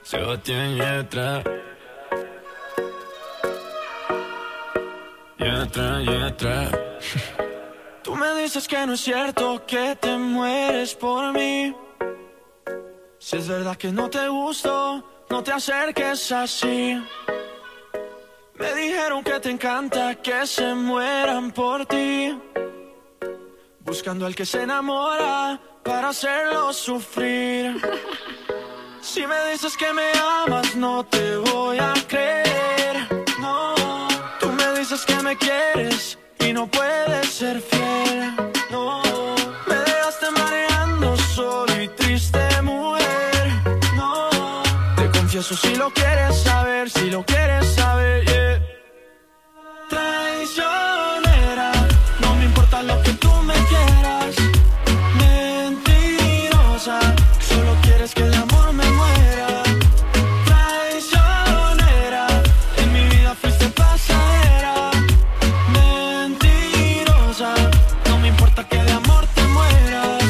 Sebastián Yatra. Yatra. Tú me dices que no es cierto que te mueres por mí. Si es verdad que no te gusto, no te acerques así. Me dijeron que te encanta que se mueran por ti, buscando al que se enamora para hacerlo sufrir. Si me dices que me amas, no te voy a creer. No, tú me dices que me quieres y no puedes ser fiel. No, me dejaste mareando solo y triste, mujer. No, te confieso si lo quieres saber, si lo quieres saber, yeah. Traicionera, no me importa lo que tú me quieras. Mentirosa, solo quieres que de amor me muera. Traicionera, en mi vida fuiste pasajera. Mentirosa, no me importa que de amor te mueras.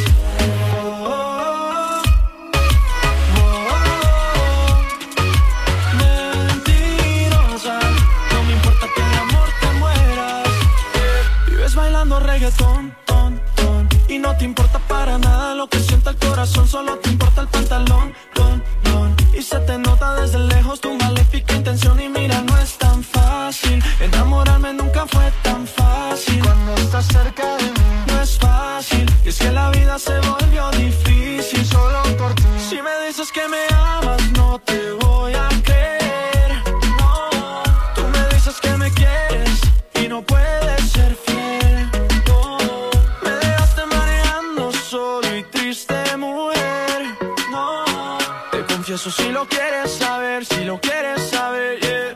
Mentirosa, no me importa que de amor te mueras. Vives bailando reggaetón, ton, ton, y no te importa para nada lo que sienta el corazón, solo te importa el pantalón, don, don. Y se te nota desde lejos tu maléfica intención. Y mira, no es tan fácil, enamorarme nunca fue tan fácil. Cuando estás cerca de mí, no es fácil, y es que la vida se volvió difícil solo por ti. Si me dices que me amas, no te voy a creer. No, tú me dices que me quieres y no puedes ser fiel. No, me dejaste mareando solo y triste, mujer. No, te confieso si lo quieres saber, si lo quieres saber, yeah.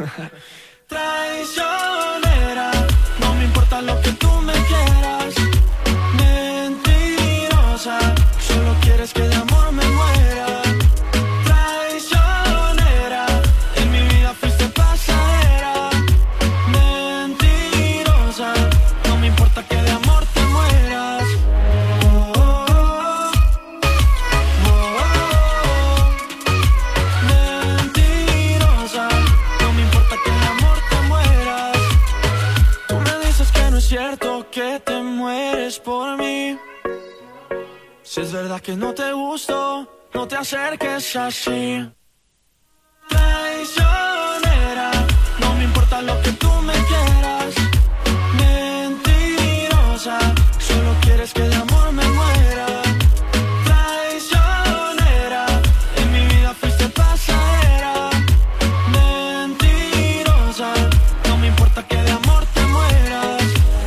Traicionera, no me importa lo que tú me quieras. Mentirosa, solo quieres que de amor me muera. Traicionera, en mi vida fuiste pasajera. Mentirosa, no me importa que de amor te mueras. Mentirosa, no me importa que de amor te mueras. Tú me dices que no es cierto que te mueres por mí. Si es verdad que no te gusto, no te acerques así. Traicionera, no me importa lo que tú me quieras. Mentirosa, solo quieres que de amor me muera. Traicionera, en mi vida fuiste pasajera. Mentirosa, no me importa que de amor te mueras.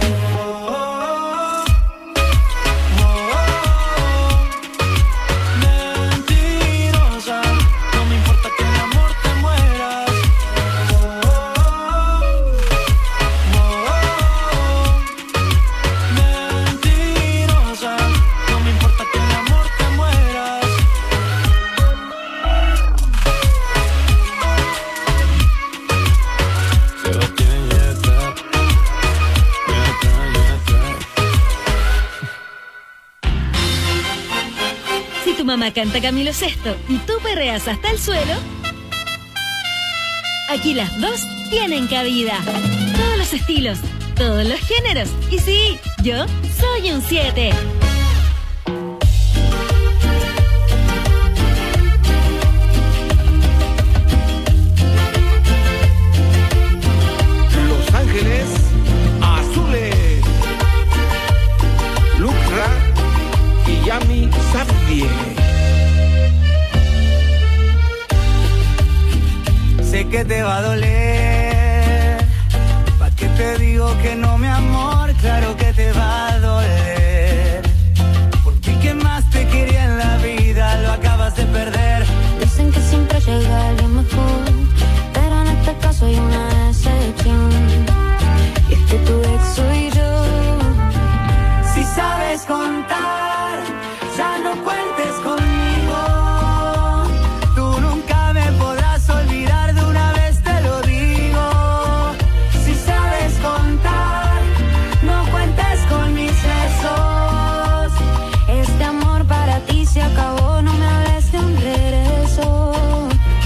Mentirosa, no me importa que de amor te mueras. Mentirosa, no me importa que de amor te mueras. Sebastián Yatra. Si tu mamá canta Camilo Sesto y tú perreas hasta el suelo, aquí las dos tienen cabida. Todos los estilos, todos los géneros. Y sí, yo soy un 7. Los Ángeles Azules, Lucra y Yami Sabie. Sé que te va a doler, ¿pa' qué te digo que no, mi amor? Claro que te va a doler, porque el que más te quería en la vida lo acabas de perder. Dicen que siempre llega alguien mejor, pero en este caso hay una excepción, y es que tu ex soy yo. Si sabes contar, ya no cuentes conmigo. Tú nunca me podrás olvidar, de una vez te lo digo. Si sabes contar, no cuentes con mis besos. Este amor para ti se acabó, no me hables de un regreso.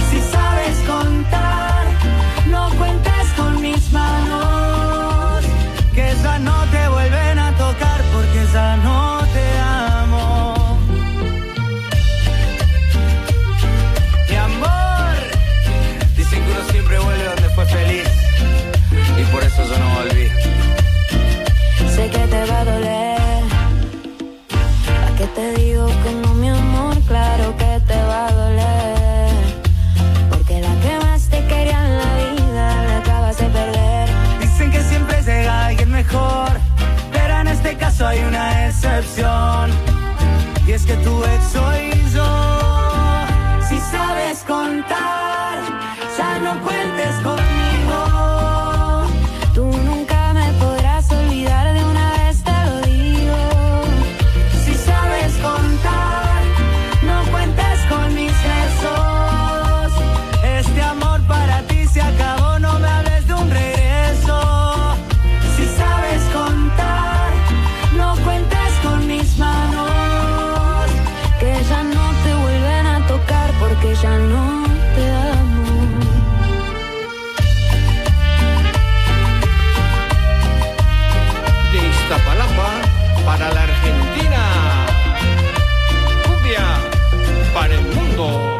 para la Argentina. Cumbia para el mundo.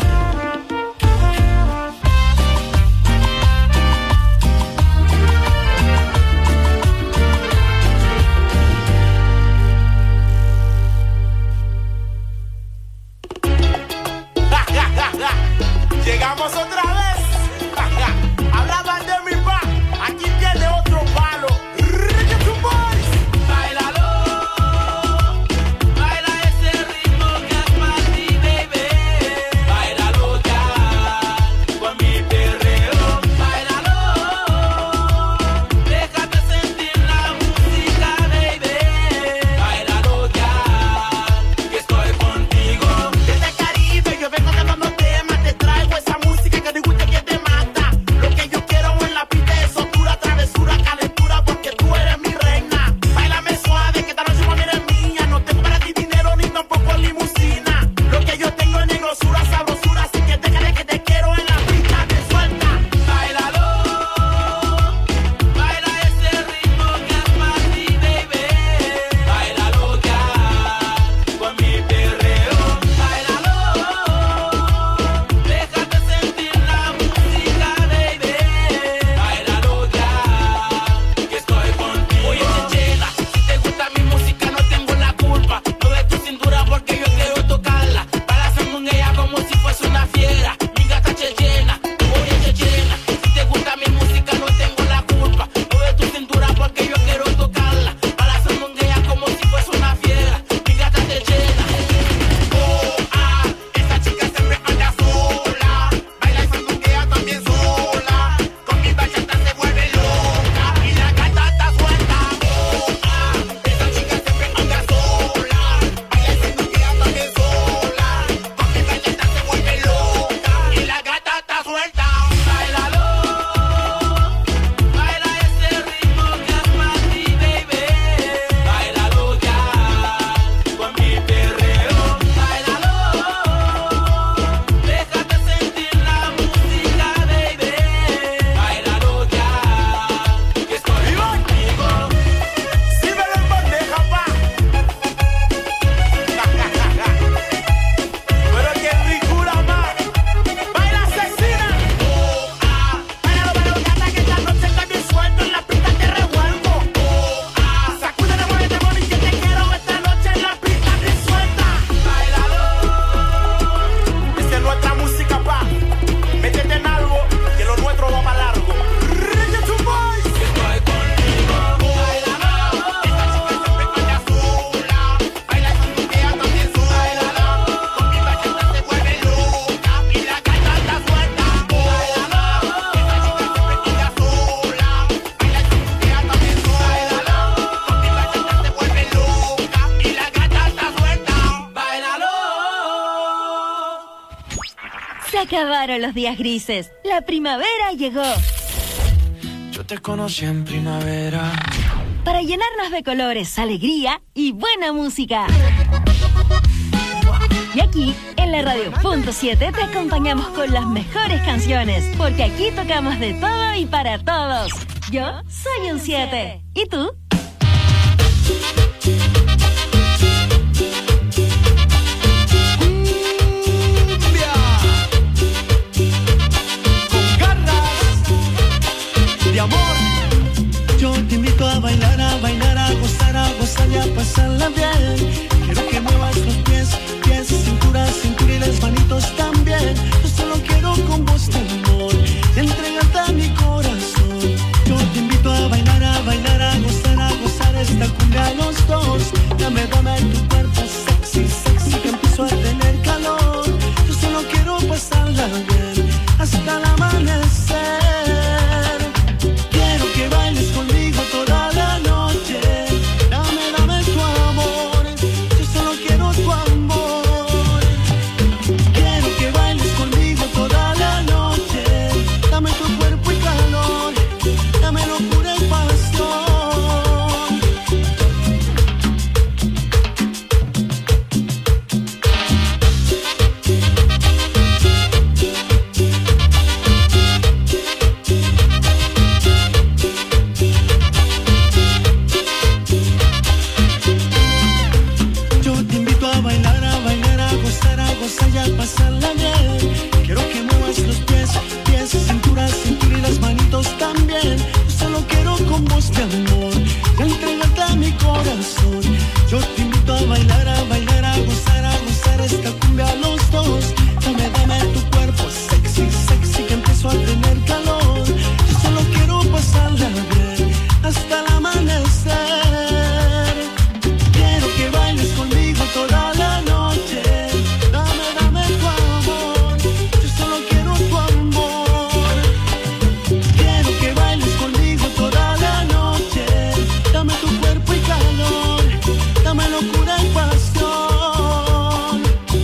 Llegamos otra vez. Hablaban de mi pa, aquí tiene otro palo. Reggaeton Boys. Báilalo, baila ese ritmo que es para ti, baby. Báilalo ya, con mi perreo. Báilalo, déjate sentir la música, baby. Báilalo ya, que estoy contigo. Desde el Caribe yo vengo cantando temas, te traigo esa música que te gusta, que te mata. Lo que yo quiero en la pista es soltura, travesura, calentura, porque tú eres mi reina. Báilame suave, que esta noche mami eres mía. No tengo para ti dinero ni tampoco limusina. Lo que yo tengo es negrosura, sabrosura, así que déjale que te quiero en la pista, te suelta. Báilalo, baila ese ritmo que es para ti, baby. Báilalo ya, con mi perreo. Báilalo, déjate sentir la música, baby. Báilalo ya, que estoy contigo. Oye, chechena, si te gusta mi música no tengo la culpa. Mueve tu cintura porque yo quiero tocarla. Bailando con ella como si fuese una fiera. Mi gata chechena, oye chechena, si te gusta mi música no tengo la culpa. Mueve tu cintura porque yo quiero tocarla. Bailando con ella como si fuese una fiera. Mi gata chechena. Oh, ah, esa chica siempre anda sola. Baila esa ella también sola. Con mi bachata se vuelve loca y la gata está suelta. Oh, ah, esa chica siempre anda sola. Baila esa ella también sola. Con mi bachata se vuelve loca y la gata está suelta. Báilalo, baila ese ritmo que es para ti, baby. Báilalo ya, con mi perreo. Báilalo, déjate sentir la música, baby. Báilalo ya, que estoy contigo. Sírvelo en bandeja, pa. Pero qué ricura más. Baila asesina. Oh, ah, bailalo, gata, que esta noche está bien suelto. En la pista te revuelvo. Oh, ah, sacúdete, muévete, mami, que te quiero esta noche en la pista bien suelta. Báilalo, Esta es nuestra música, pa. Métete en algo, que lo nuestro va para largo. Reggaeton Boys. que estoy contigo. Esta chica siempre anda sola. Baila esa ella también sola. Con mi bachata se vuelve loca y la gata está suelta. Oh, esta chica siempre anda sola. Baila esa ella también sola. Con mi bachata se vuelve loca y la gata está suelta. Báilalo. Se acabaron los días grises. La primavera llegó. Yo te conocí en primavera. Para llenarnos de colores, alegría y buena música. Y aquí, en la Radio.7, te acompañamos con las mejores canciones, porque aquí tocamos de todo y para todos. Yo soy un 7. ¿Y tú? Cumbia con garras de amor. Yo te invito a bailar, a gozar y a pasarla bien. Quiero que muevas los pies, cintura y las manitos también. Yo solo quiero con vos tu amor y entregarte a mi corazón. Yo te invito a bailar, a gozar esta cumbia los dos. Dame tu cuerpo sexy, que empiezo a tener calor. Yo solo quiero pasarla bien hasta el amanecer. Quiero que bailes conmigo toda la noche. Dame tu amor. dame locura y pasión.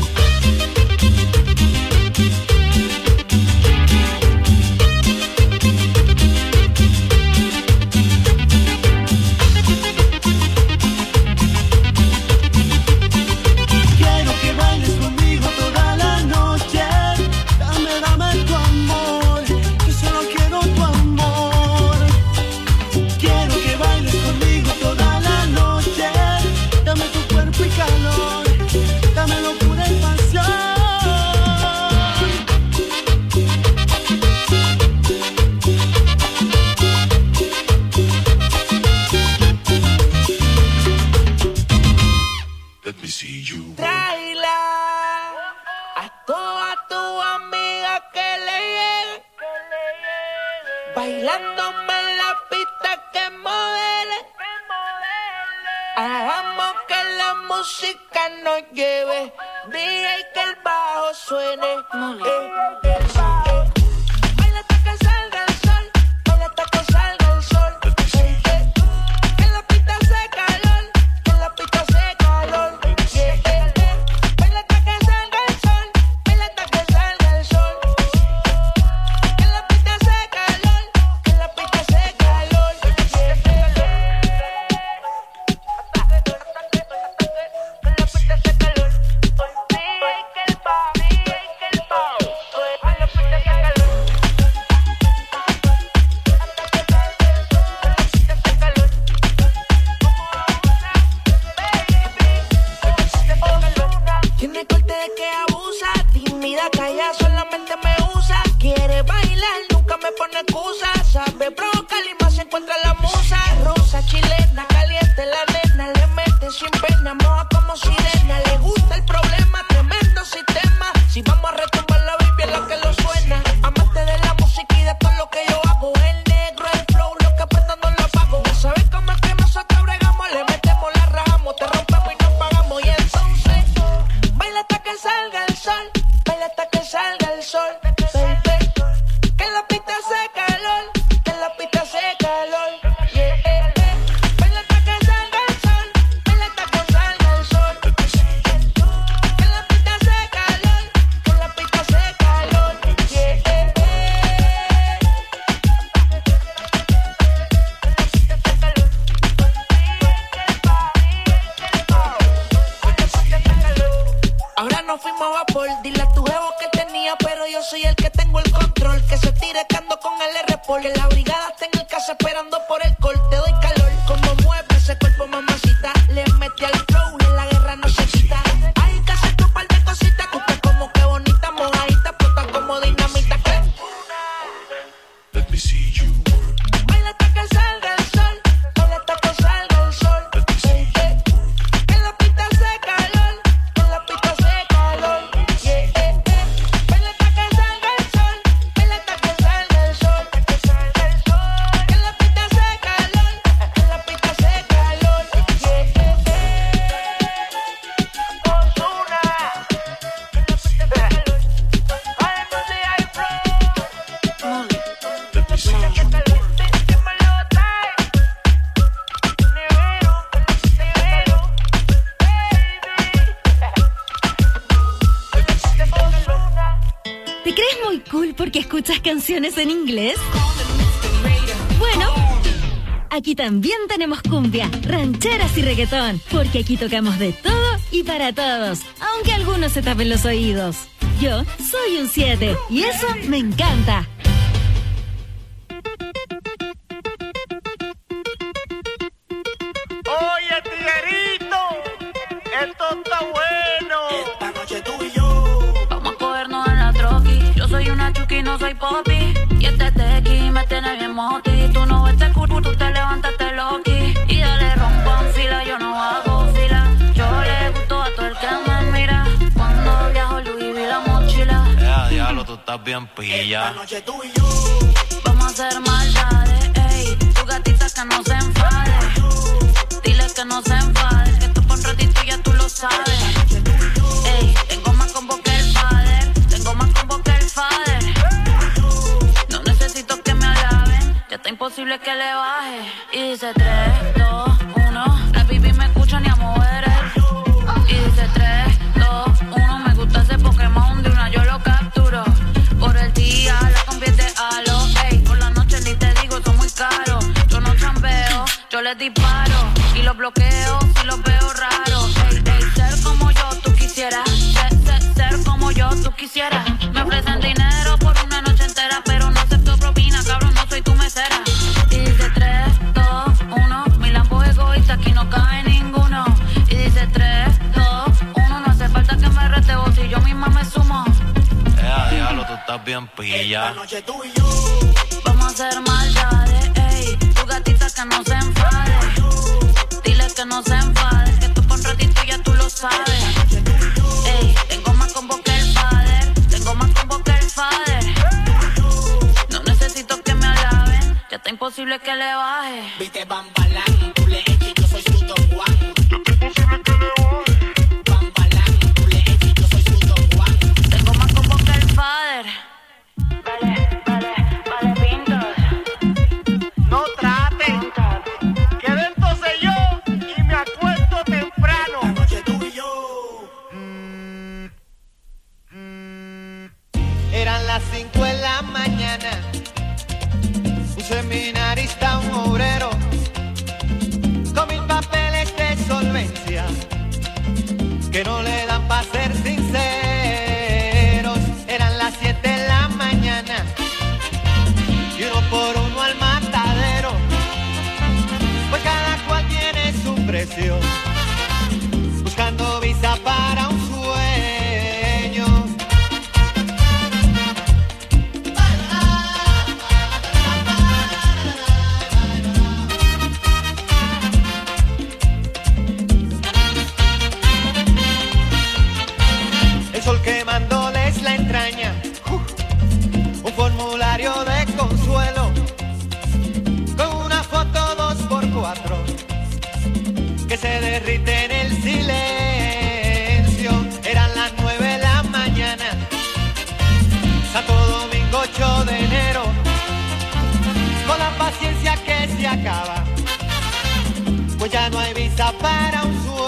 Quiero que bailes conmigo toda la noche. Dame tu amor, yo solo quiero tu amor. Quiero que bailes conmigo toda la noche. Dame tu cuerpo y calor, dame locura y pasión. Let me see you. Tráela a toda tu amiga que le llegue, bailándome en la pista que modele. Hagamos que la música nos lleve, DJ que el bajo suene. Baila hasta que salga el sol, baila hasta que salga el sol. Que la pista hace calor, que la pista hace calor. Baila hasta que salga el sol, baila hasta que salga el sol. Que la pista hace calor, que la pista hace calor. Tiene corte de que abusa, tímida, calla, solamente me usa. Quiere bailar, nunca me pone excusa. Sabe provocar y más se encuentra la musa. Rosa, chilena, caliente la nena. Le mete sin pena, moja como sirena. Le gusta el problema, tremendo sistema. Si vamos a retomar la Biblia, la que lo suena. Amante de la música y de todo lo que yo hago. El negro, el flow, lo que aprenda no lo apago. Ya sabes cómo es que nosotros bregamos. Le metemos, la rajamos, te rompemos y nos pagamos. Y entonces baila hasta que salga el sol, baila hasta que salga el sol, baby. Que la pista hace calor, que la pista hace calor, yeah. Baila hasta que salga el sol, baila hasta que salga el sol. Que la pista hace calor, que la pista hace calor, yeah. Ahora nos fuimos a vapor, dile a tu jevo que tenía, pero yo soy el que tengo el control. Que se tire que ando con el R-Pol. Que la brigada está en el casa esperando por el col. Te doy calor, como mueve ese cuerpo, mamacita. Le metí al flow y en la guerra no se quita. Hay que hacer tu par de cositas, que usted como que bonita, mojadita, explota como dinamita. ¿Qué? Let me see you. Baila hasta que salga el sol, baila hasta que salga el sol, baby. Que la pista hace calor, que la pista hace calor, yeah. Baila hasta que salga el sol, baila hasta que salga el sol, que la pista hace calor, que la pista hace calor, yeah. Ozuna, que la pista hace calor. Ay, no sé, hay flow. Let me see you. ¿Te crees muy cool porque escuchas canciones en inglés? Bueno, aquí también tenemos cumbia, rancheras y reggaetón, porque aquí tocamos de todo y para todos, aunque algunos se tapen los oídos. Yo soy un 7 y eso me encanta. Oye, tiguerito, esto está bueno. Esta noche tú y yo Vamos a cogernos en la troqui. Yo soy una chuki, no soy popi. Y este tequi me tiene bien moti. Tú no ves este culo, tú te levantaste loqui. Y dale rompan fila, yo no hago fila. Yo le gusto a todo el que me mira. Cuando viajo Louis vi la mochila. Diablo, tú estás bien pilla. esta noche tú y yo Vamos a hacer maldades, ey. Tu gatita que no se enfade. Dile que no se enfade. Que esto por un ratito ya tú lo sabes. Ey, tengo más combo que el father. Tengo más combo que el father. No necesito que me alaben. Ya está imposible que le baje. Y dice 3, 2, 1. La baby me escucha ni a mover. estás bien pilla. Esta noche tú y yo vamos a hacer maldades, ey. Tu gatita que no se enfade. Dile que no se enfade, que tú por un ratito ya tú lo sabes. Ey, tengo más combo que el father. Tengo más combo que el father. No necesito que me alaben, ya está imposible que le baje. viste Bambalán, tú le eches y yo soy su Don Juan. Bambalán, tú le eches y yo soy su Don Juan. Tengo más combo que el father. Vale, pintos. No traten, quedo entonces yo y me acuesto temprano. Esta noche tú y yo. Eran las 5 de la mañana. Un seminarista, un obrero, con 1000 papeles de solvencia que no le dan para ser sinceros. Eran las 7 de la mañana y uno por uno al matadero, pues cada cual tiene su precio, buscando visa para un sueño. El sol quemándoles la entraña, un formulario de consuelo con una foto 2x4 que se derrite en el silencio. Eran las 9 de la mañana, Santo Domingo 8 de enero, con la paciencia que se acaba, pues ya no hay visa para un sueño.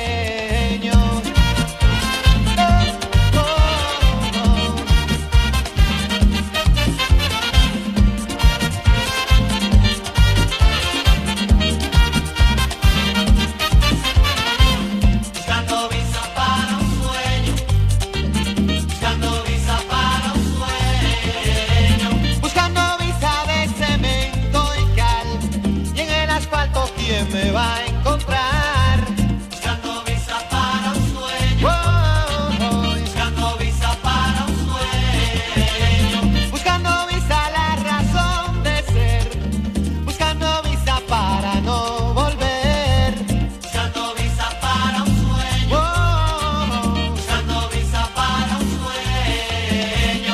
Buscando visa para un sueño, buscando visa para un sueño, buscando visa de cemento y cal, y en el asfalto ¿quién me va a encontrar? Buscando visa para un sueño, buscando visa para un sueño, buscando visa la razón de ser, buscando visa para no volver, buscando visa para un sueño, buscando visa para un sueño.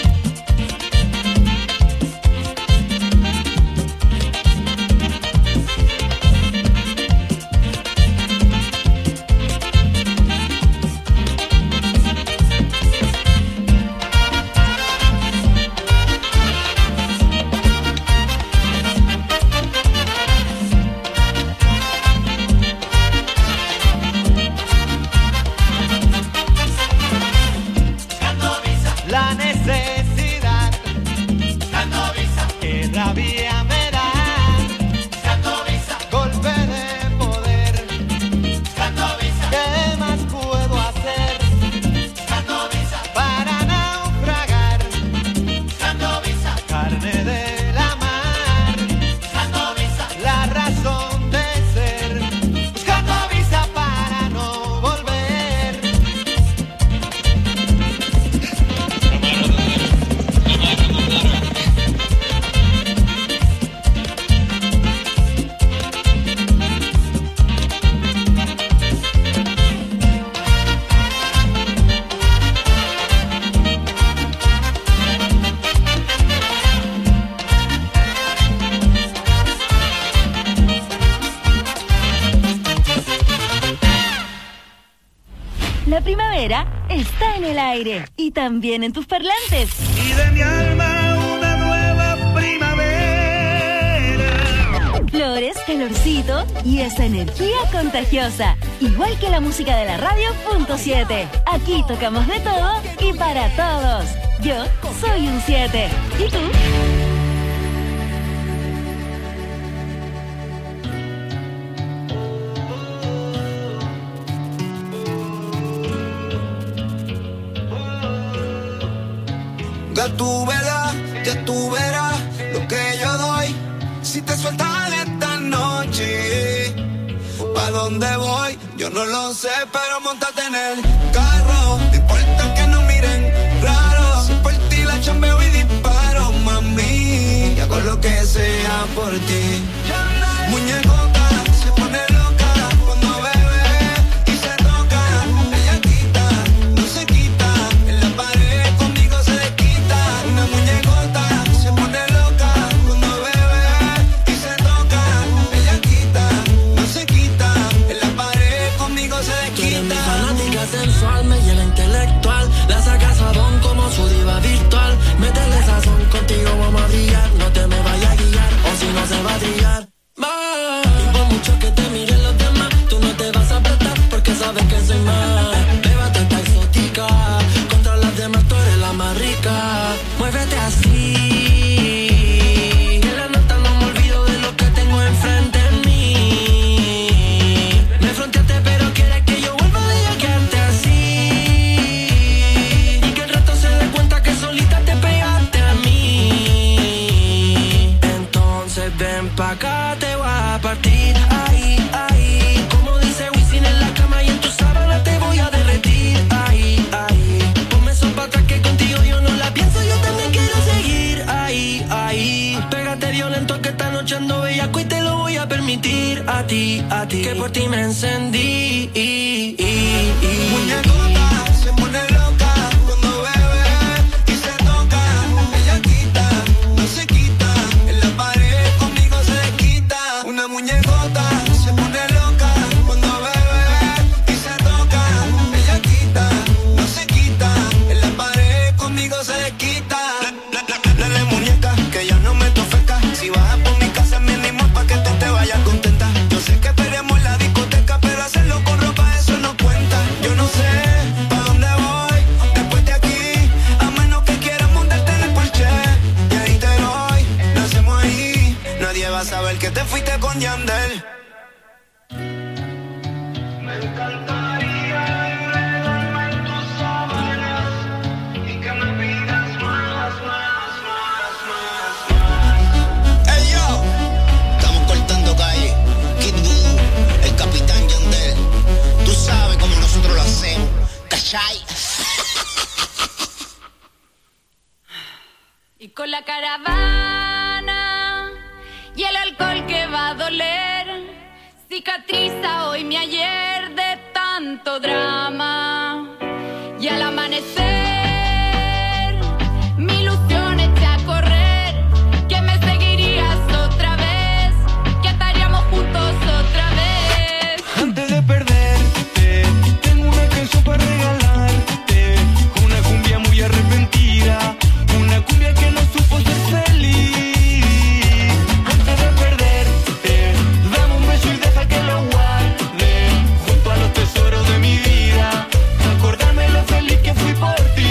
La necesidad, buscando visa, que rabia me da, buscando visa, golpe de poder, buscando visa, ¿qué más puedo hacer? Buscando visa, para naufragar, buscando visa, carne de la mar, buscando visa, la razón de ser, buscando visa para no volver. La primavera está en el aire y también en tus parlantes. Y de mi alma una nueva primavera. Flores, calorcito y esa energía contagiosa. Igual que la música de la radio .7. Aquí tocamos de todo y para todos. Yo soy un 7. ¿Y tú? Ya tú verás lo que yo doy. Si te sueltas esta noche, ¿pa' dónde voy? Yo no lo sé, pero montate en el carro. No importa que nos miren raro, si por ti la chambeo y disparo, mami. Y hago lo que sea por ti. Muñecota se pone loca cuando bebe y se toca. Ella quita, no se quita. En la pared conmigo se desquita. Una muñecota se pone loca cuando bebe y se toca. Ella quita, no se quita. En la pared conmigo se desquita. Tú eres mi fanática sensual, me llena intelectual. La sacas sabón como su diva virtual. Métele sazón, contigo vamos a brillar. No te me vayas a guiar, o si no se va a trillar. Y por mucho que te miren los demás, tú no te vas a apretar porque sabes que soy más. Bébate esta exótica, contra las demás tú eres la más rica. Muévete así, que la nota no me olvido de lo que tengo enfrente de mí. Me fronteaste pero quieres que yo vuelva a bellaquearte así. Y que el resto se dé cuenta que solita te pegaste a mí. Entonces ven pa' acá, te voy a partir ahí, ahí. Como dice Wisin en la cama y en tu sábana te voy a derretir ahí, ahí. Ponme eso pa' atrás que contigo yo no la pienso, yo también quiero seguir ahí, ahí. Pégate violento que esta noche ando bellaco y te lo voy a permitir a ti, que por ti me encendí. Muñecota se pone loca cuando bebe y se toca. Ella quita, no se quita. En la pared conmigo se desquita. Una muñecota se pone loca cuando bebe y se toca. Ella quita, no se quita. En la pared conmigo se desquita. Dale muñeca, que ya no me tofeca. Si vas por mi casa mínimo pa' que tú te vayas contenta. Yo sé que esperemos en la discoteca, pero hacerlo con ropa eso no cuenta. Yo no sé pa' dónde voy después de aquí, a menos que quieras montarte en el Porsche. Y ahí te doy, lo hacemos ahí. Nadie va a saber que te fuiste con Yandel. Me encantaría enredarme en tus sábanas y que me pidas más. Hey yo, estamos cortando calle. Kid Voodoo, el capitán Yandel. Tú sabes cómo nosotros lo hacemos, ¿cachai? Y con la caravana y el alcohol que va a doler, cicatriza hoy mi ayer de tanto drama. Y al amanecer mi ilusión eché a correr, que me seguirías otra vez, que estaríamos juntos otra vez. Antes de perderte, tengo una canción para regalarte. Una cumbia muy arrepentida, una cumbia que no supo ser feliz. Antes de perderte, dame un beso y deja que lo guarde junto a los tesoros de mi vida, para acordarme lo feliz que fui por ti.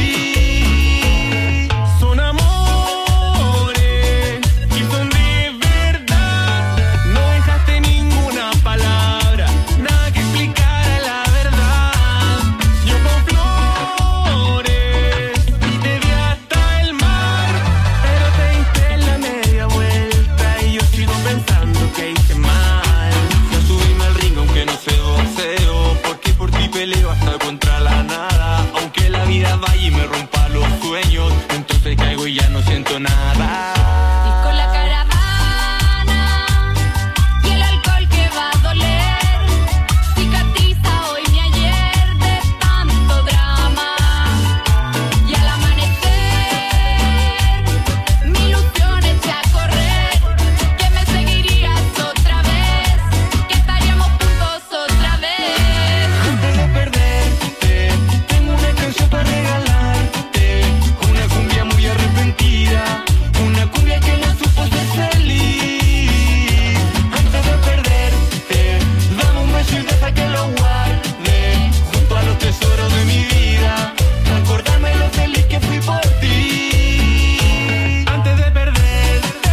Son amores y son de verdad. No dejaste ninguna palabra, nada que explicara la verdad. Yo con flores y te di hasta el mar, pero te diste la media vuelta y yo sigo pensando que hice mal. No subirme al ring aunque no sé boxeo, porque por ti peleo hasta contra la nada. Aunque la vida vaya y me rompa los sueños, entonces caigo y ya no siento nada. Y con la caravana y el alcohol que va a doler, cicatriza hoy mi ayer de tanto drama. Y al amanecer mi ilusión eché a correr, que me seguirías otra vez, que estaríamos juntos otra vez. Antes de perderte, tengo una canción para regalarte. Una cumbia muy arrepentida, una cumbia que no supo ser feliz. Antes de perderte, dame un beso y deja que lo guarde junto a los tesoros de mi vida, para acordarme lo feliz que fui por ti. Antes de perderte,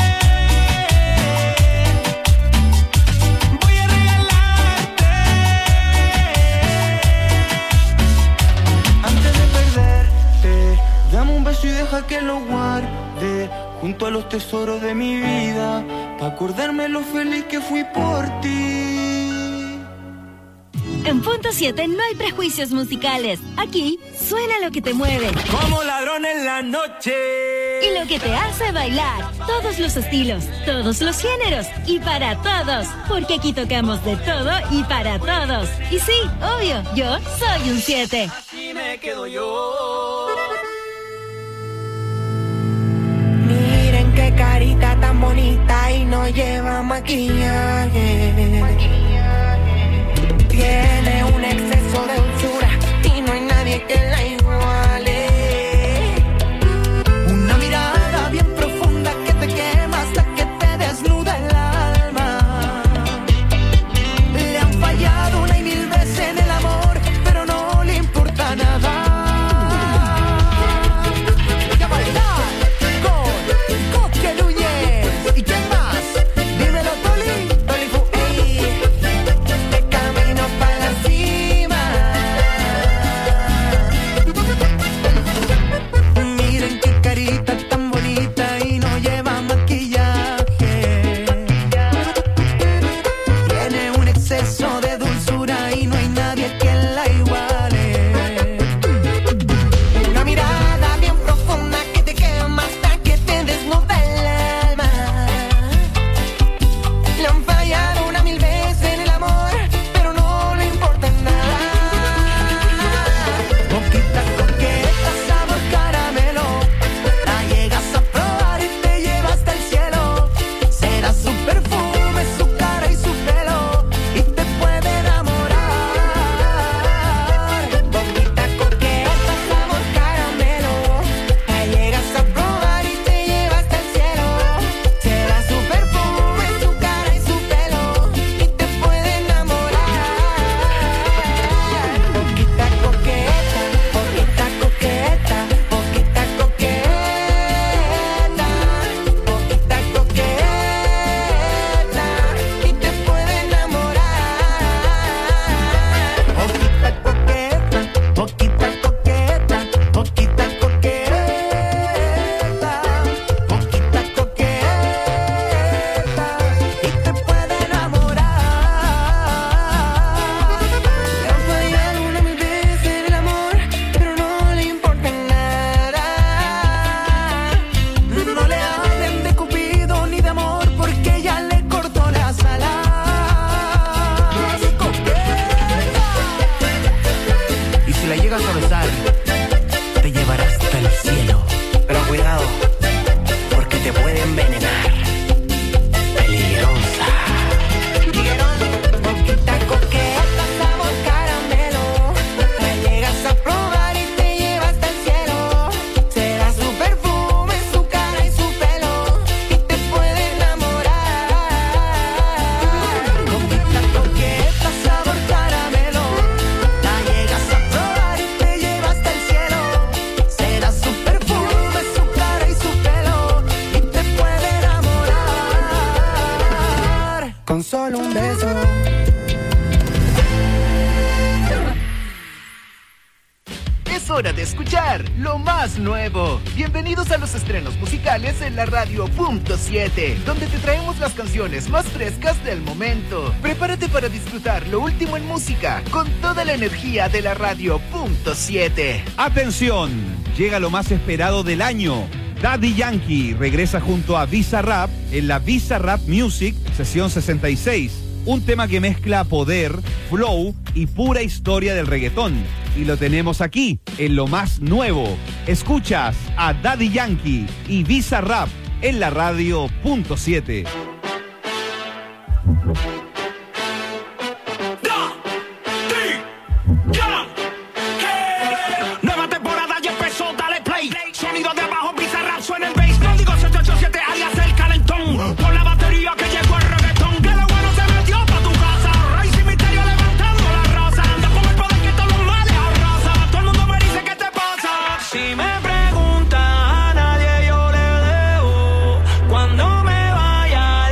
voy a regalarte. Antes de perderte, dame un beso y deja que lo guarde junto a los tesoros de mi vida, para acordarme lo feliz que fui por ti. En Punto 7 no hay prejuicios musicales. Aquí suena lo que te mueve. Como ladrón en la noche. Y lo que te hace bailar. Todos los estilos, todos los géneros y para todos. Porque aquí tocamos de todo y para todos. Y sí, obvio, yo soy un 7. Así me quedo yo. Miren qué carita tan bonita y no lleva maquillaje. Tiene un exceso de dulzura y no hay nadie que la iguale. Una mirada bien profunda que te quema hasta que te desnuda el alma. Le han fallado una y mil veces en el amor, pero no le importa nada. Y a bailar con Coque Núñez. ¿Y quién más? Dímelo, Toli Fu, ey. De camino para la cima. Miren qué carita tan bonita y no lleva maquillaje. Tiene un exceso de dulzura y no hay nadie que la iguale. Una mirada bien profunda que te quema hasta que te desnuda el alma. Le han fallado una mil veces en el amor, pero no le importa nada. Boquita coqueta, sabor caramelo. La llegas a probar y te lleva hasta el cielo. Será su perfume, su cara y su pelo, y te puede enamorar. Boquita coqueta, sabor caramelo. La llegas a probar y te lleva hasta el cielo. Será su perfume, su cara y su pelo, y te puede enamorar. Boquita coqueta, boquita coqueta, boquita coqueta, boquita coqueta, y te puede enamorar. Boquita coqueta, boquita coqueta, boquita coqueta, boquita coqueta, y te puede enamorar. Le han fallado una mil veces en el amor, pero no le importa nada. No le hablen de Cupido ni de amor, porque ya le cortó las alas. Y si la llegas a besar, te llevará hasta el cielo. Pero cuidado, porque te puede envenenar. Peligrosa. Boquita coqueta, sabor caramelo. La llegas a probar y te lleva hasta el cielo. Será su perfume, su cara y su pelo, y te puede enamorar. Boquita coqueta, sabor caramelo. La llegas a probar y te lleva hasta el cielo. Será su perfume, su cara y su pelo, y te puede enamorar. Con solo un beso. Es hora de escuchar lo más nuevo. Bienvenidos a los estrenos musicales en la radio Punto 7, donde te traemos las canciones más frescas del momento. Prepárate para disfrutar lo último en música con toda la energía de la radio Punto 7. Atención, llega lo más esperado del año. Daddy Yankee regresa junto a Bizarrap en la Bizarrap Music sesión 66. Un tema que mezcla poder, flow y pura historia del reggaetón. Y lo tenemos aquí, en lo más nuevo. Escuchas a Daddy Yankee y Bizarrap en la radio Punto 7. Nueva temporada ya empezó, dale play. Sonido de abajo, Bizarrap suena el bass. Código 787 alias el calentón. Con la batería que llegó el reggaetón. Que lo bueno se metió pa' tu casa. Rey sin misterio levantando la raza. Anda con el poder que todos los males arrasa. Todo el mundo me dice ¿qué te pasa? Si me preguntan a nadie yo le dejo. Cuando me vaya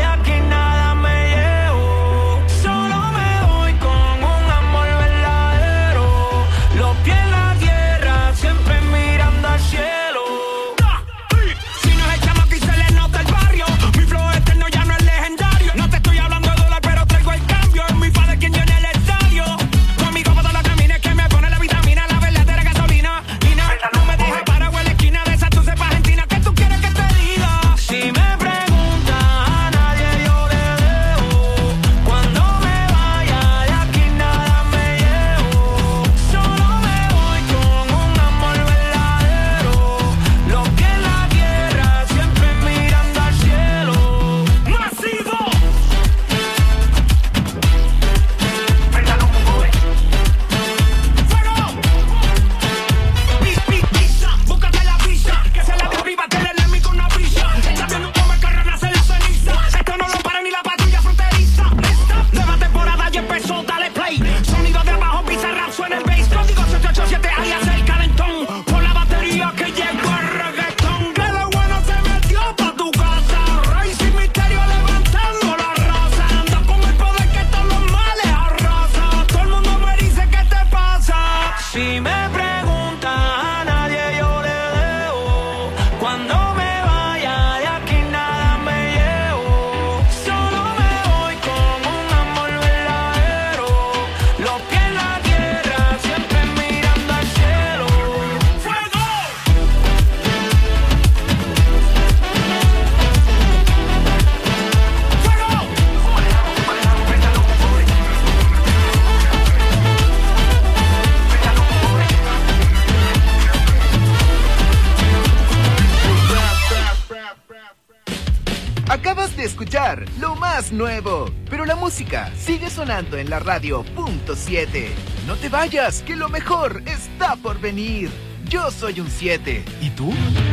escuchar lo más nuevo, pero la música sigue sonando en la radio .7. No te vayas, que lo mejor está por venir. Yo soy un 7. ¿Y tú?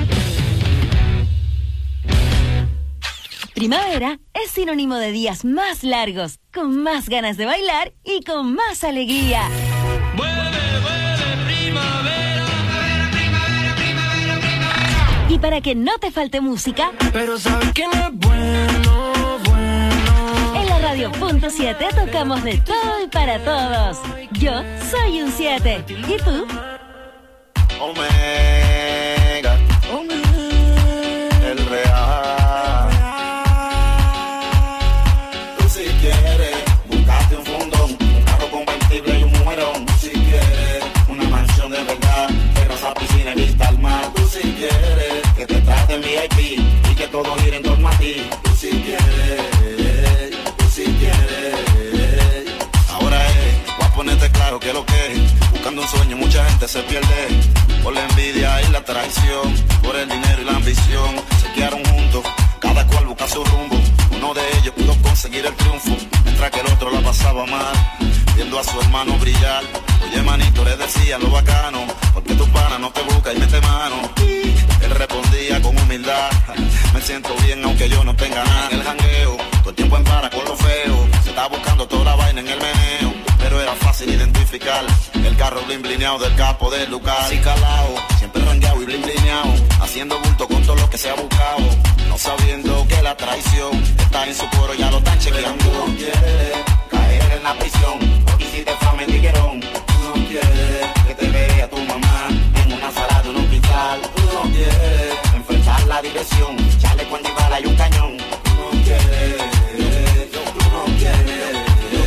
Primavera es sinónimo de días más largos, con más ganas de bailar y con más alegría. Y para que no te falte música, pero sabes que no es bueno. En la radio .7 tocamos de todo y para todos. Yo soy un 7. ¿Y tú? Omega, el real. Tú si quieres, buscate un fundón, un carro convertible y un mujerón. Tú si quieres, una mansión de verdad, terraza, piscina y vista al mar. Tú si quieres, que te traten VIP y que todo gire en torno a ti. Tú si quieres, tú si quieres. Ahora voy a ponerte claro que lo que es. Buscando un sueño mucha gente se pierde por la envidia y la traición, por el dinero y la ambición. Se quedaron juntos, cada cual busca su rumbo. Uno de ellos pudo conseguir el triunfo, mientras que el otro la pasaba mal, viendo a su hermano brillar. Oye manito, le decía lo bacano, porque tu pana no te busca y mete mano. Él respondía con humildad, me siento bien aunque yo no tenga nada. En el jangueo, todo el tiempo en para con lo feo, se estaba buscando toda la vaina en el meneo, pero era fácil identificar el carro blin blineado del capo del lugar. Así calao, siempre rangueado y blin blineado, haciendo bulto con todo lo que se ha buscado, no sabiendo que la traición está en su cuero, ya lo están chequeando. Tú no quieres caer en la prisión, porque hiciste fama en tiguerón. Tú no quieres que te vea tu mamá en una sala de un hospital. Tú no quieres enfrentar la dirección, chaleco antibala y un cañón. Tú no quieres, tú no quieres.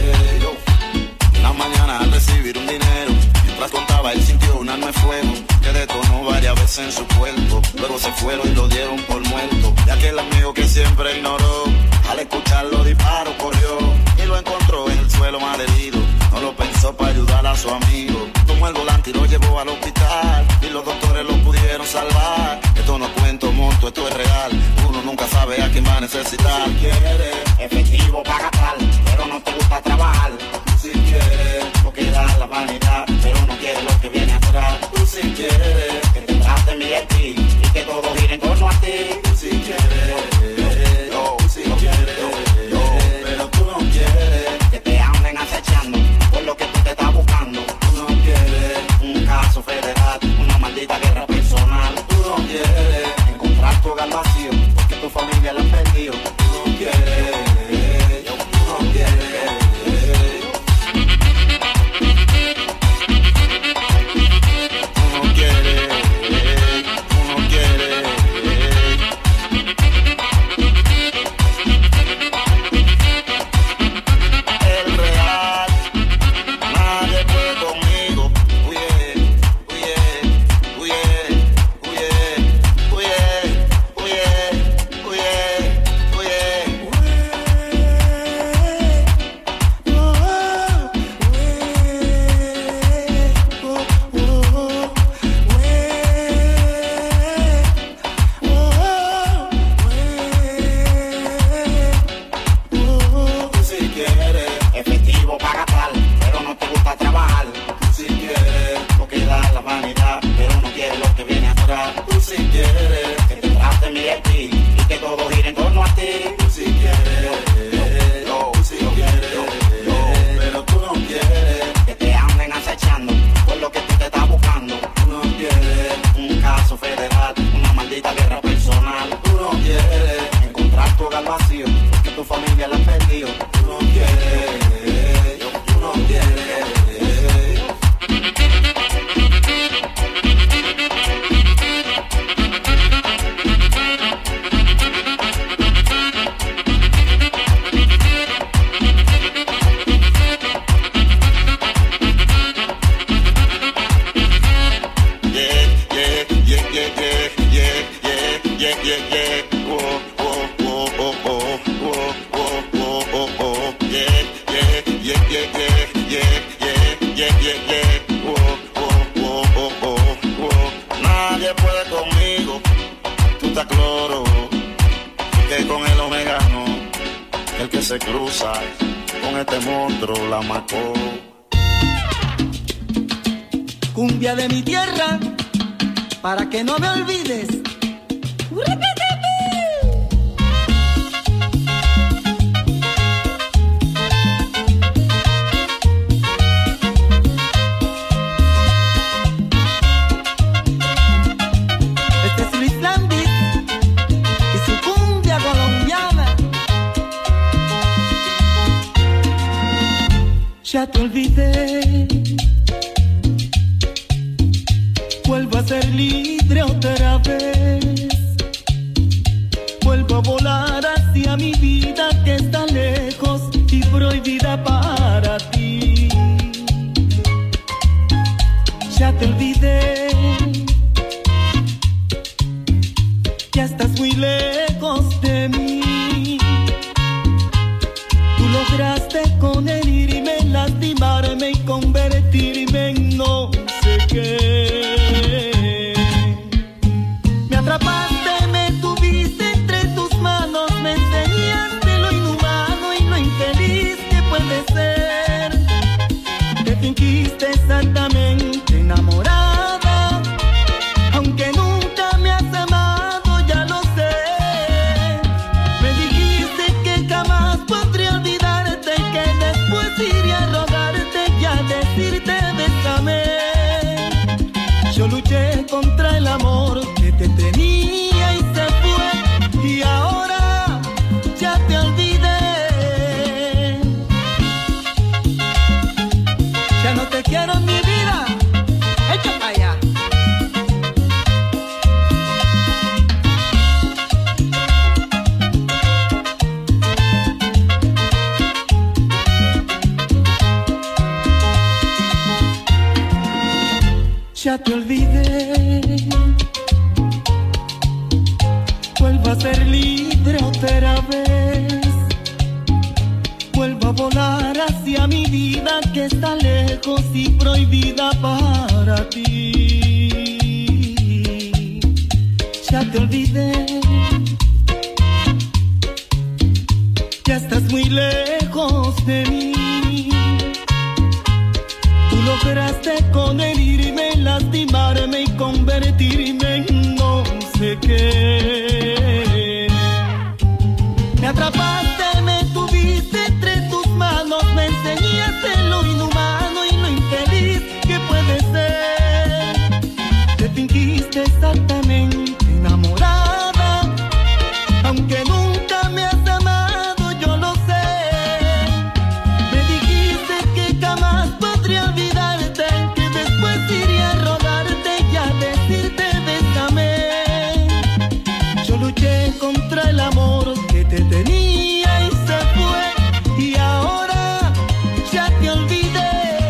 Una mañana al recibir un dinero, mientras contaba él sintió un arma de fuego que detonó varias veces en su cuerpo. Luego se fueron y lo dieron por muerto. Y aquel amigo que siempre ignoró, al escuchar los disparos corrió y lo encontró en el suelo malherido. No lo pensó para ayudar a su amigo, tomó el volante y lo llevó al hospital y los doctores lo pudieron salvar. Esto no cuento monto, esto es real, uno nunca sabe a quién va a necesitar. Si quieres efectivo para gastar, pero no te gusta trabajar. Si quieres, no queda la vanidad, pero no quieres lo que viene atrás. Tú si quieres, que te traten bien y que todo gire en torno a ti. Tú si quieres, yo, si no quieres, yo, pero tú no quieres que te anden acechando por lo que tú te estás buscando. Tú no quieres un caso federal, una maldita guerra personal. Tú no quieres encontrar tu hogar vacío, porque tu familia la han perdido. Tú no quieres, tú no quieres. Nadie puede conmigo, tú estás cloro, que con el omega no. se cruza con este monstruo, la macó. Cumbia de mi tierra, para que no me olvides. Este es Luis Landis y su cumbia colombiana. Ya te olvidé. Vuelvo a ser libre otra vez. Vuelvo a volar hacia mi vida que está lejos y prohibida para ti. Ya te olvidé. Ya estás muy lejos de mí. Tú lograste con herirme, lastimarme y convertirme en no sé qué. Me atrapaste, me tuviste entre tus manos, me enseñaste lo inhumano y lo infeliz que puede ser. Te fingiste exactamente enamorada, aunque nunca me has amado, ya lo sé. Me dijiste que jamás podría olvidarte y que después iría a rogarte y a decirte bésame. Yo luché contra el amor que te tenía y se fue, y ahora ya te olvidé. Ya no te quiero en mi vida, echa para allá. Ya te olvidé. Vuelvo a ser libre otra vez. Vuelvo a volar hacia mi vida que está lejos y prohibida para ti. Ya te olvidé. Ya estás muy lejos de mí. Tú lograste con herirme, lastimarme y convertirme en no sé qué. Me atrapaste, me tuviste entre tus manos, me enseñaste lo inhumano y lo infeliz que puede ser. Te fingiste exactamente enamorada, aunque nunca me has amado, yo lo sé. Me dijiste que jamás podría olvidarte, que después iría a rogarte y a decirte bésame. Yo luché contra el amor que te tenía y se fue, y ahora ya te olvidé.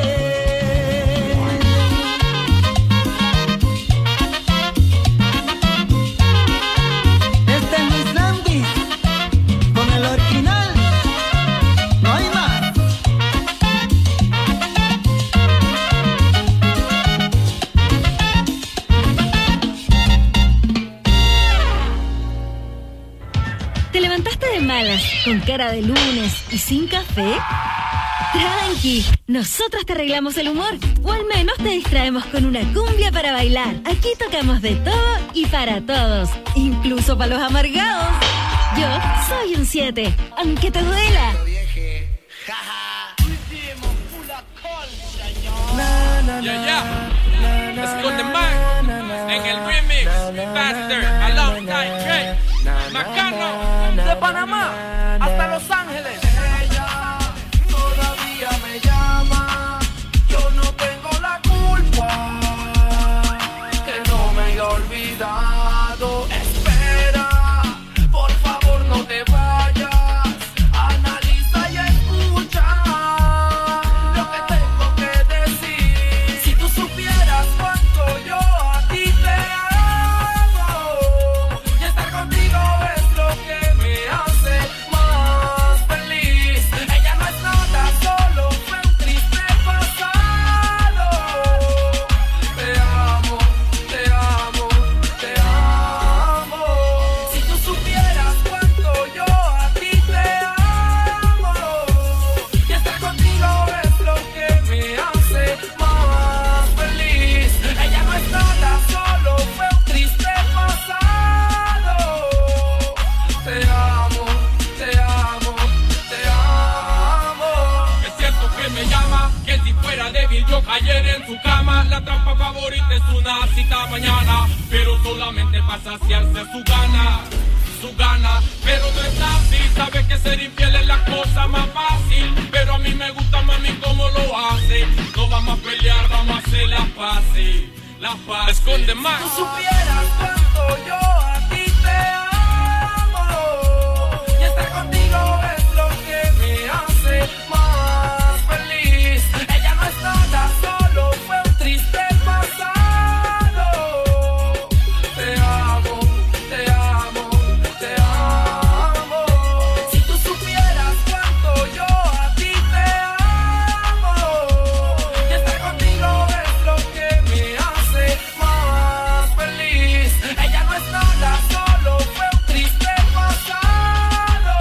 Este es Luis Landis con el original, no hay más. ¿Te levantaste de malas, con cara de lunes y sin café? Tranqui, nosotros te arreglamos el humor, o al menos te distraemos con una cumbia para bailar. Aquí tocamos de todo y para todos, incluso para los amargados. Yo soy un 7, aunque te duela. Let's go the man en el remix Faster alongside Drake Macano de Panamá hasta Los Ángeles. Ella todavía me llama, yo no tengo la culpa que no me haya olvidado. Espera, por favor no te vayas, analiza y escucha lo que tengo que decir. Si tú supieras cuánto yo a ti te amo, y estar contigo es lo que me hace en su cama, la trampa favorita es una cita mañana, pero solamente para saciarse su gana. Pero no es así, sabe que ser infiel es la cosa más fácil, pero a mí me gusta mami como lo hace. No vamos a pelear, vamos a hacer las paces. Esconde más. Si tú supieras cuánto yo a ti te amo, y estar contigo es lo que me hace más feliz. Ella no es nada, solo fue un triste pasado. Te amo, te amo, te amo. Si tú supieras cuánto yo a ti te amo, y estar contigo es lo que me hace más feliz. Ella no es nada, solo fue un triste pasado.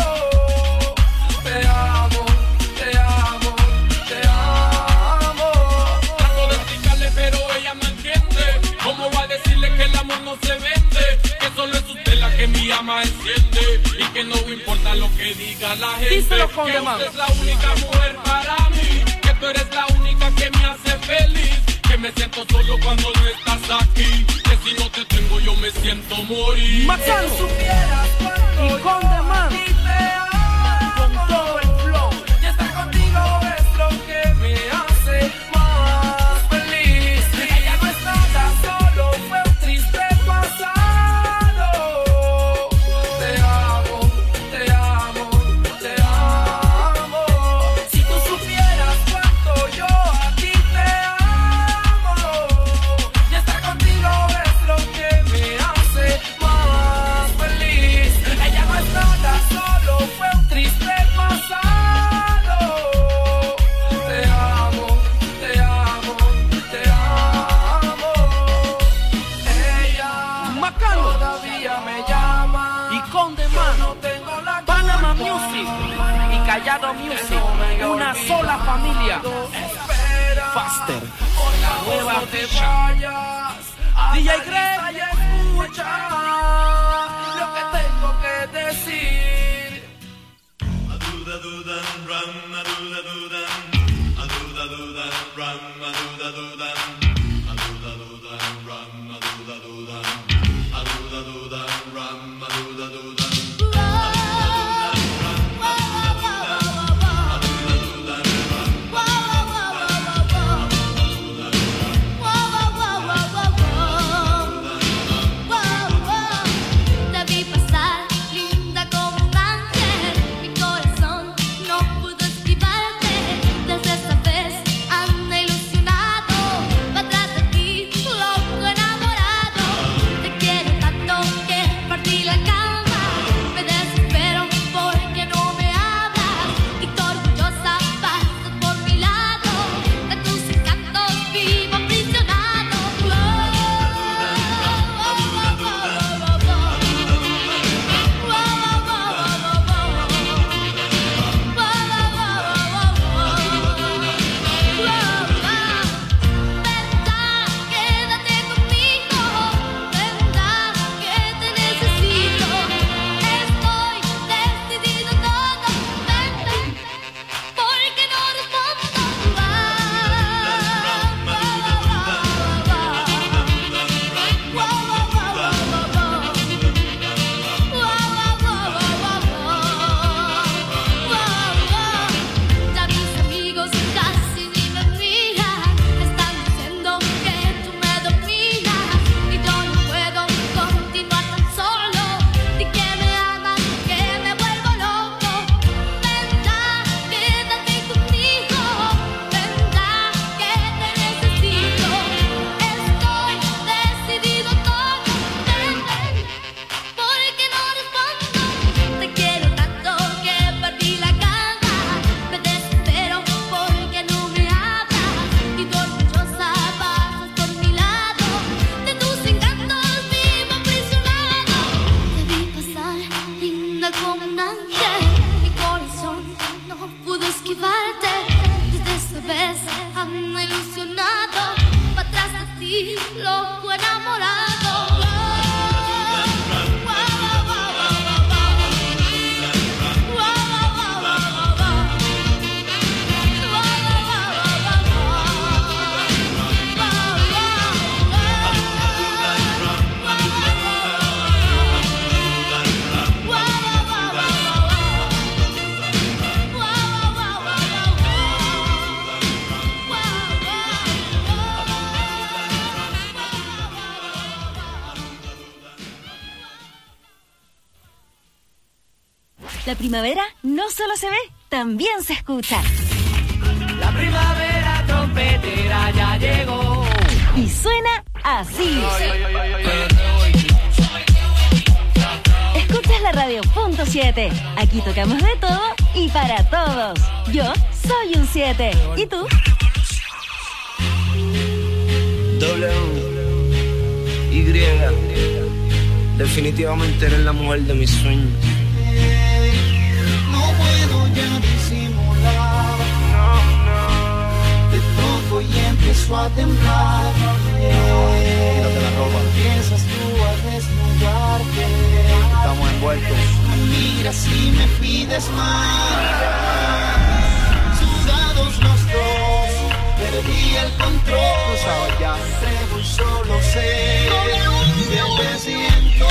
Te amo, te amo, te amo. Trato de explicarle pero ella no entiende. ¿Cómo va a decirle que el amor no se vende? Que solo es usted la que mi alma enciende, y que no importa lo que diga la gente. Díselo con que demás. usted es la única mujer para mí, que tú eres la única que me hace feliz, que me siento solo cuando no estás aquí, que si no te tengo yo me siento morir. Macano. Si supieras cuánto Y con demás. yo a ti te amo, Con todo el flow. y estar contigo es lo que me hace más feliz. Ella no es nada, solo fue un triste pasado. Te amo, te amo, te amo. Si tú supieras cuánto yo a ti te amo, y estar contigo es lo que me hace más feliz. Ella no es nada, solo fue un triste pasado. Te amo, te amo, te amo. Ella Macano. todavía me llama. Y con demás. No tengo la Panama culpa. Music y Callado Music, Que no me haya una olvidado. sola familia. Espera, Faster. por la Nueva no te fecha. vayas. DJ Hasta Greg. lista y escucha lo que tengo que decir. Te vi pasar, linda como un ángel. Mi corazón no pudo esquivarte. Desde esa vez anda ilusionado. Va atrás de ti, loco enamorado. Te quiero tanto que partí la cama. Me desespero porque no me hablas. Y tú orgullosa pasas por mi lado. De tus encantos vivo aprisionado. Quédate conmigo, verdad que te necesito. Estoy decidido todo, vente, porque no respondo. Ya mis amigos casi ni me miran, están diciendo que tú me dominas y yo no puedo continuar tan solo. Di que me amas, que me vuelvo loco. Vendrá, quédate conmigo, vendrá que te necesito. Estoy decidido todo, vente, porque no respondo. Te quiero tanto que perdí la calma. Me desespero porque no me hablas. Y tú orgullosa pasas por mi lado. De tus encantos vivo aprisionado. Te vi pasar, linda como un ángel. Mi corazón no pudo esquivarte. Desde esa vez ando ilusionado. Va atrás de ti, loco enamorado. La primavera no solo se ve, también se escucha. La primavera trompetera ya llegó. Y suena así. Escuchas la radio.7. Aquí tocamos de todo y para todos. Yo soy un 7. ¿Y tú? Y definitivamente eres la mujer de mis sueños. No puedo ya disimular. Te toco y empiezo a temblar. Quítate la ropa. Empiezas tú a desnudarte. Estamos envueltos. Me miras y me pides más. Sudados los dos, perdí el control. Tú sabes ya. Entrego y solo sé que te siento.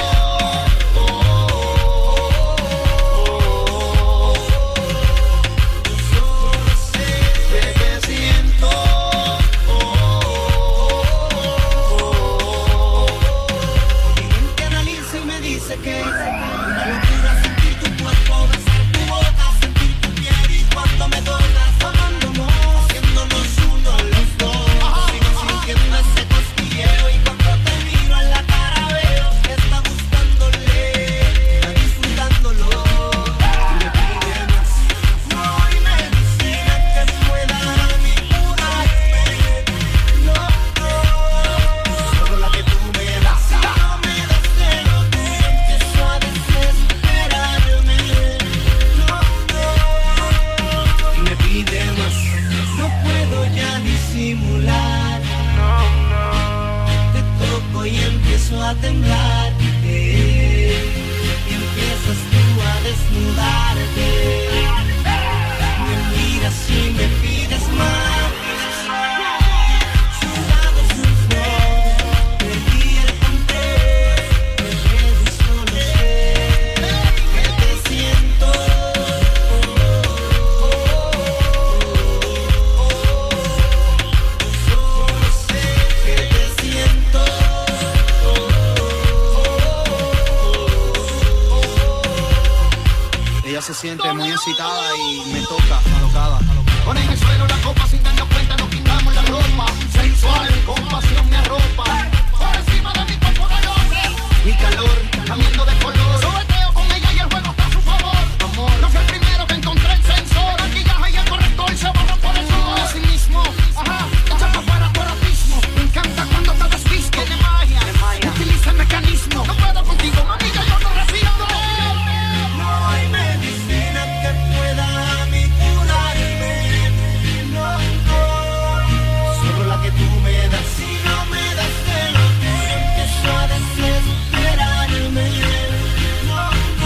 Que una locura sentir tu cuerpo, besar tu boca, sentir tu piel y cuando me tocas, amándonos, haciéndonos uno los dos. Sigo sintiendo ese cosquilleo y cuando te miro en la cara veo que está gustándole, está disfrutándolo. Y me pide más, no hay medicina que pueda a mí curarme. No, solo la que tú me das. Y empiezo a temblar, y empiezas tú a desnudarte. Me miras y me pides más. Sudados los dos, perdí el control. Me quedo y solo sé que te siento. Solo sé que te siento. Ella se siente muy excitada y me toca, alocada. Pon en el suelo la copa sin darnos cuenta, nos quitamos la ropa. Sensual, con pasión me arropa. Por encima de mi cuerpo de hombre. Mi calor, cambiando de color. Sobeteo con ella y el juego está a su favor. Amor, no fui el primero que encontré el sensor. Maquillaje y el corrector se borran por el sudor. Así mismo, ajá, echa para afuera tu erotismo. Me encanta cuando te desvisto. Tiene magia, utiliza el mecanismo. No puedo contigo, mami, ya yo no resisto. No hay medicina que pueda a mí curarme. No, solo la que tú me das. Si no me das de lo que empiezo a desesperarme. No,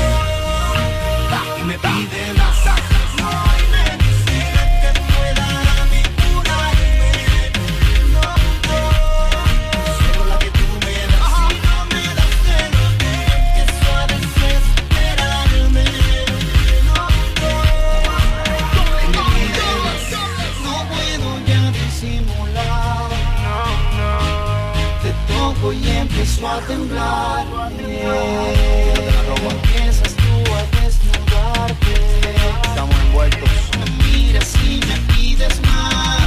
y me pide más. No hay medicina que pueda a mí curarme. No, solo la que tú me das. Si no me das de lo que empiezo a desesperarme. No puedo ya disimular. Te toco y empiezo a temblar. Empiezas tú a desnudarte. Estamos envueltos. Me miras y me pides más.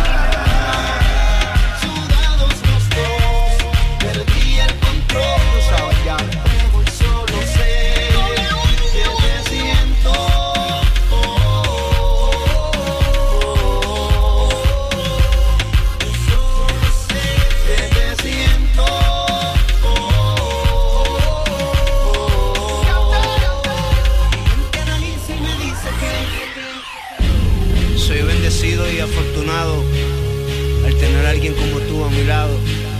Sudados los dos, perdí el control. Tú sabes ya. Entrego y solo sé que te siento. Solo sé que te siento. Analiza y me dice que Soy bendecido y afortunado al tener a alguien como tú a mi lado.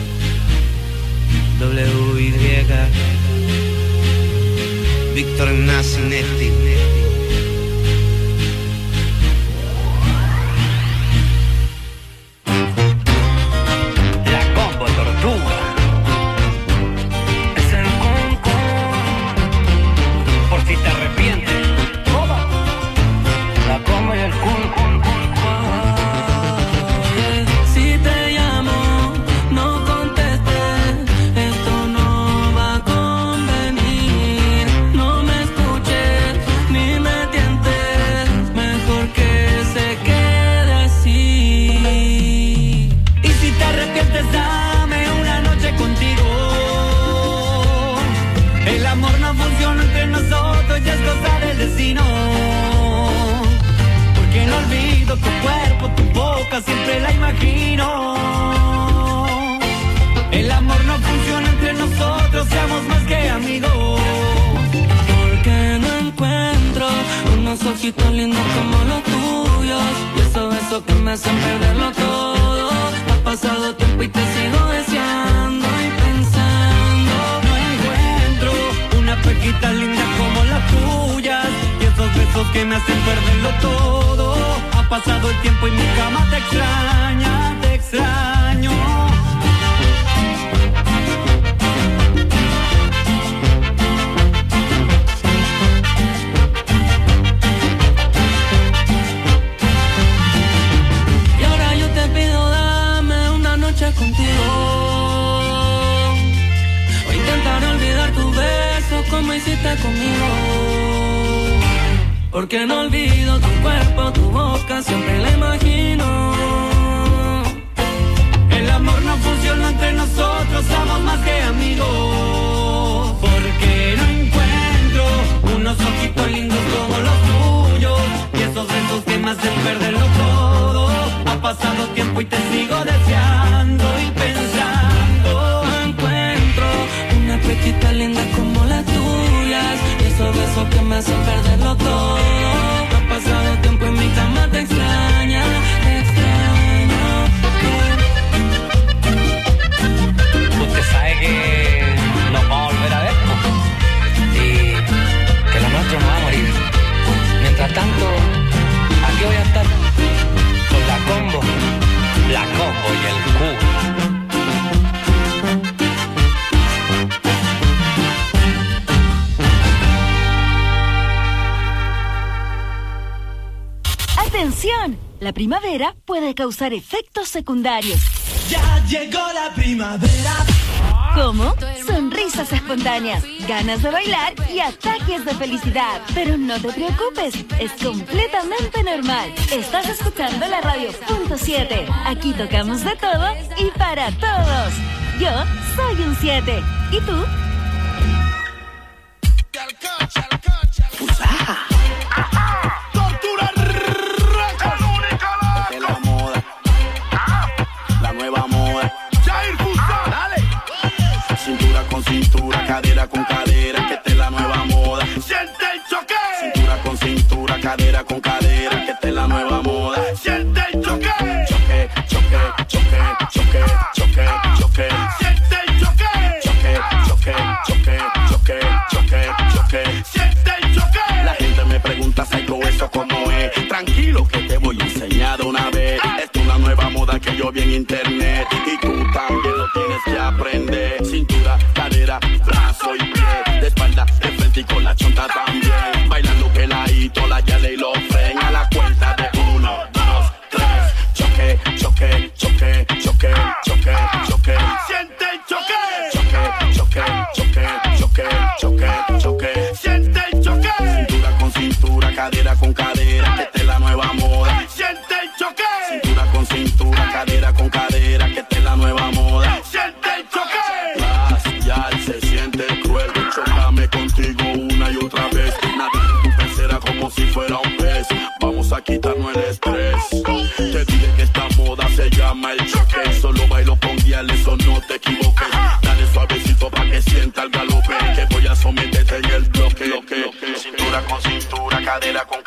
WY Víctor Nacinetti. la combo tortuga. Es el concón. Por si te arrepientes. La combo y el cun. Si te llamo, no contestes, esto no va a convenir. No me escuches, puedes, dame una noche contigo. El amor no funciona entre nosotros, ya es cosa del destino. Porque no olvido tu cuerpo, tu boca, siempre la imagino. El amor no funciona entre nosotros, seamos más que amigos. Porque no encuentro unos ojitos lindos como los tuyos, y esos besos que me hacen perderlo todo. Ha pasado tiempo y te sigo deseando y pensando. No encuentro una pejita linda como las tuyas, y esos besos que me hacen perderlo todo. Ha pasado el tiempo y mi cama te extraña, te extraño. Contigo, o intentar olvidar tu beso como hiciste conmigo. Porque no olvido tu cuerpo, tu boca, siempre la imagino. El amor no funciona entre nosotros, somos más que amigos. Porque no encuentro unos ojitos lindos como los tuyos, y esos besos que me hacen perderlo todo. Ha pasado tiempo y te sigo deseando y pensando. No encuentro una pechita linda como las tuyas, y esos besos que me hacen perderlo todo. Ha pasado tiempo y mi cama te extraña, te extraño. Usted sabe que nos vamos a volver a ver, y que lo nuestro no va a morir. Mientras tanto, aquí voy a estar con la combo y el Q. ¡Atención! La primavera puede causar efectos secundarios. Ya llegó la primavera. ¿Cómo? Sonrisas espontáneas, ganas de bailar y ataques de felicidad. Pero no te preocupes, es completamente normal. Estás escuchando la radio.7. Aquí tocamos de todo y para todos. Yo soy un 7. ¿Y tú? Tortura es la moda, la nueva moda. Jair Fusa, dale. Cintura con cintura, cadera con cadera, que esta es la nueva moda. Siente el choque. Cintura con cintura, cadera con cadera, que esta es la nueva moda. Siente el choque. Choque, choque, choque, choque, choque, choque. Siente el choque. Choque, choque, choque, choque, choque, choque. Siente el choque. La gente me pregunta, ¿Psycho eso cómo es? Tranquilo que te voy a enseñar de una vez. Esta es una nueva moda que yo vi en internet, y tú también lo tienes que aprender. Cintura, cadera, brazo y pie, de espalda, de frente y con la chonta también. Bailando peladito, la yale y lo fren. A la cuenta de 1, 2, 3. Choque, choque, choque, choque, choque, choque. Siente el choque. Choque, choque, choque, choque, choque, choque. Siente el choque. Cintura con cintura, cadera con cadera, que esta es la nueva moda. Siente el choque. Cintura con cintura, cadera con cadera, que esta es la nueva moda. Siente el choque. Ya se siente cruel, chócame contigo una y otra vez. Nadie en tu pecera como si fuera un pez. Vamos a quitarnos el estrés. Te dije que esta moda se llama el choque. Solo bailo con guiales, o no te equivoques. Dale suavecito pa' que sienta el galope, que voy a someterte en el bloque. Cintura con cintura, cadera con